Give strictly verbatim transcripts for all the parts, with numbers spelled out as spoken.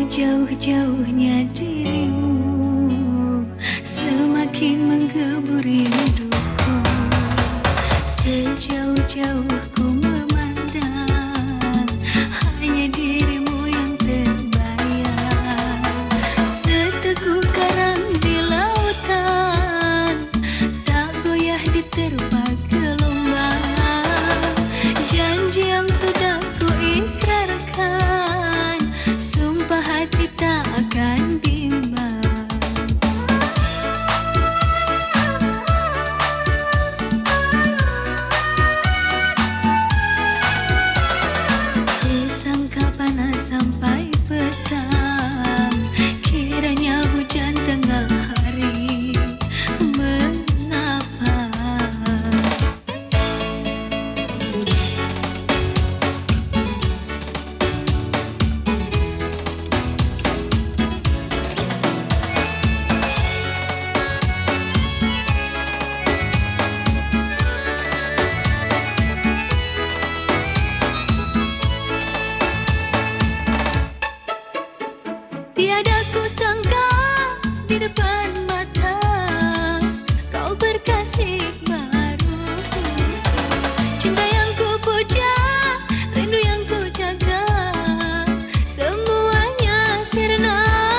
Sejauh-jauhnya dirimu semakin menggebur rinduku. Sejauh-jauh ku memandang hanya dirimu yang terbayang. Seteguk karang di lautan tak goyah diterpa gelombang. Janji yang sudah ku ikrarkan, sumpah hati tak akan bimbang. Ku sangka panas sampai petang, kiranya hujan tengah hari. Mengapa? Tiada ku sangka di depan mata kau berkasih baru. Cinta yang ku puja, rindu yang ku jaga, semuanya sirna.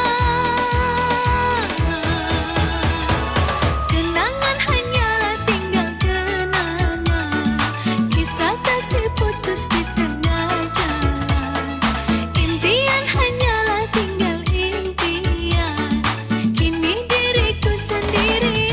Kenangan hanyalah tinggal kenangan, kisah kasih putus di tengah jalan. Impian hanyalah tinggal impian, kini diriku sendirian.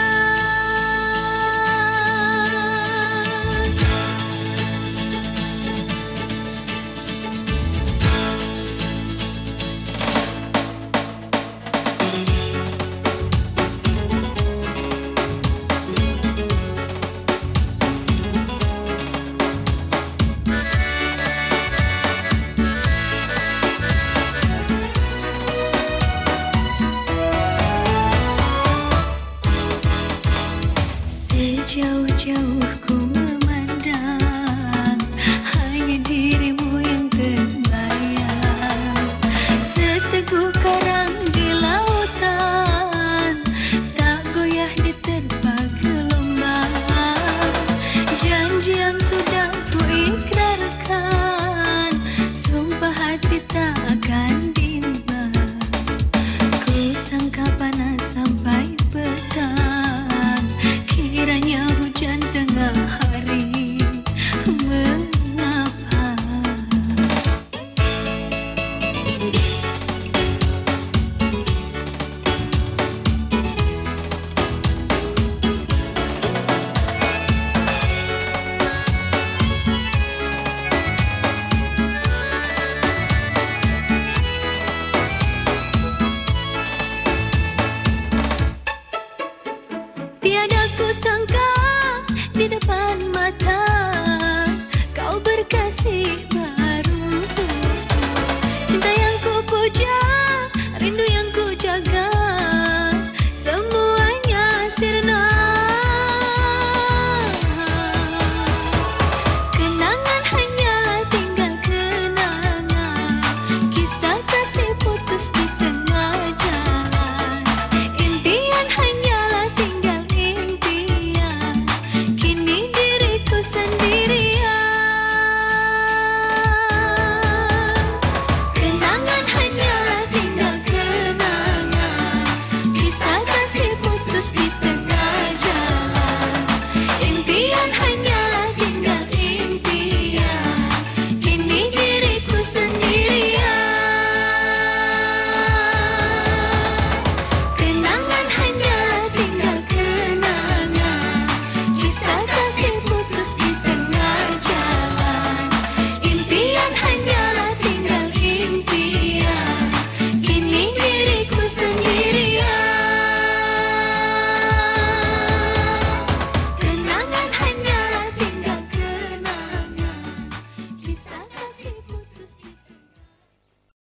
Sejauh-jauh ku memandang hanya dirimu yang terbayang. Seteguk karang di lautan tak goyah diterpa gelombang. Janji yang sudah ku ikrarkan, sumpah hati tak akan bimbang. Ku sangka panas sampai petang, kiranya hujan tengah hari. Mengapa? Tiada ku sangka di depan mata kau berkasih